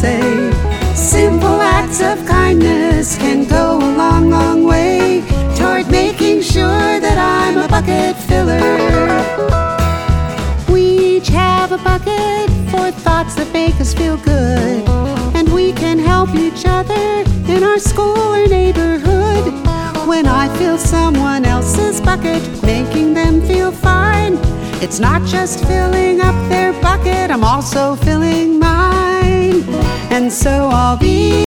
say simple acts of kindness can go a long, long way toward making sure that I'm a bucket filler. We each have a bucket for thoughts that make us feel good, and we can help each other in our school or neighborhood. When I fill someone else's bucket, making them feel fine, it's not just filling up their bucket, I'm also filling mine. And so I'll be